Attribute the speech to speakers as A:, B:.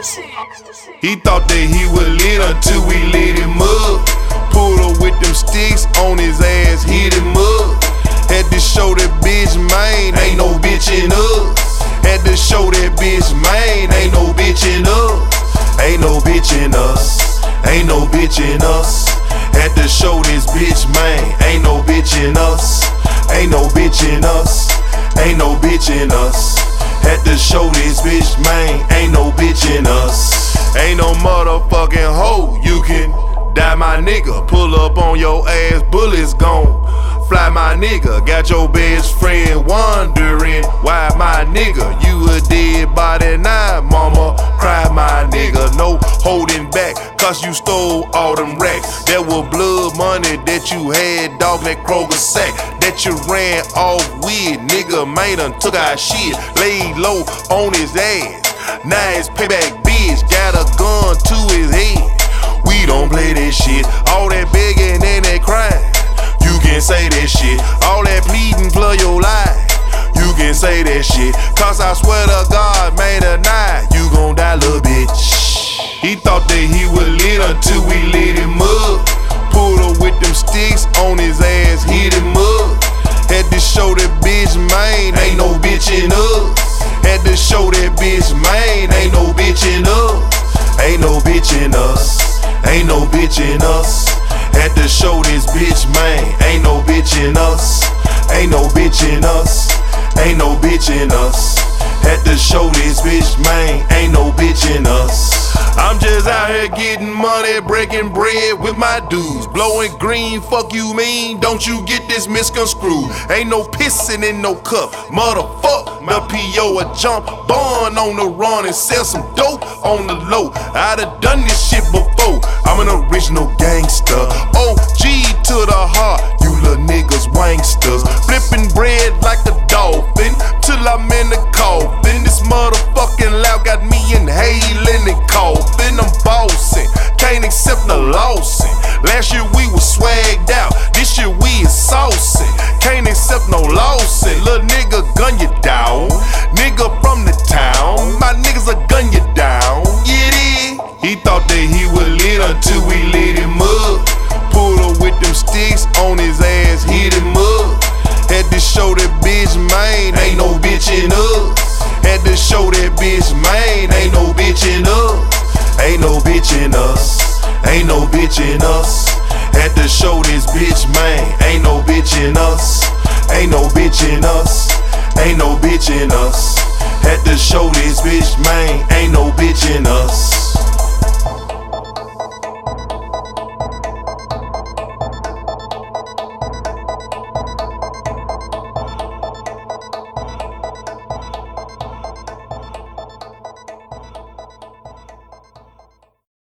A: He thought that he was lit until we lit him up. Pulled up with them sticks on his ass, hit him up. Had to show that bitch, man, ain't no bitch in us. Had to show that bitch, man, ain't no bitch in us. Ain't no bitch in us. Ain't no bitch in us. Had to show this bitch, man, ain't no bitch in us. Ain't no bitch in us. Ain't no bitch in us. Had to show this bitch, man, ain't no bitch in us. Ain't no motherfucking hoe you can die, my nigga. Pull up on your ass, bullets gone fly, my nigga. Got your best friend wondering why, my nigga. You a dead body now, mama. Cry, my nigga. No holding back, cause you stole all them racks. That was blood money that you had, dog, that Kroger sack that you ran off with, nigga. Man done took our shit, laid low on his ass. Now his payback bitch got a gun to his head. We don't play that shit. All that begging and that crying, you can say that shit. All that pleading for your life, you can say that shit. Cause I swear to God, man, tonight you gon' die, little bitch. He thought that he was lit until we lit him up. Pulled up with them sticks on his ass, hit him up. Had to show that bitch, man, ain't no bitch in us. Had to show that bitch, man, ain't no bitch in us. Ain't no bitch in us. Ain't no bitch in us. Had to show this bitch, man, ain't no bitch in us. Ain't no bitch in us. Ain't no bitch in us. Had to show this bitch, man, ain't no bitch in us. I'm just out here getting money, breaking bread with my dudes. Blowing green, fuck you mean? Don't you get this misconstrued? Ain't no pissing in no cup, motherfuck. My P.O. a jump, born on the run and sell some dope on the low. I done done this shit before. I'm an original gangster. OG to the heart, you little niggas wanksters. Flipping bread like a dolphin till I'm in the coffin. This motherfucking loud got me inhaling and coughing. I'm bossing, can't accept no losing. Last year we was swagged out, this year we is saucing. Can't accept no losing. Little nigga gun you down, nigga from the town. My niggas will gun you down, yeah it is. He thought that he was lit until we lit him up. Pulled up with them sticks on his ass, hit him up. Had to show that bitch, man, ain't no bitch in us. Had to show that bitch, man, ain't no bitch in us. Ain't no bitch in us. Ain't no bitch in us. Had to show this bitch, man, ain't no bitch in us. Ain't no bitch in us. Ain't no bitch in us. Had to show this bitch, man, ain't no bitch in us.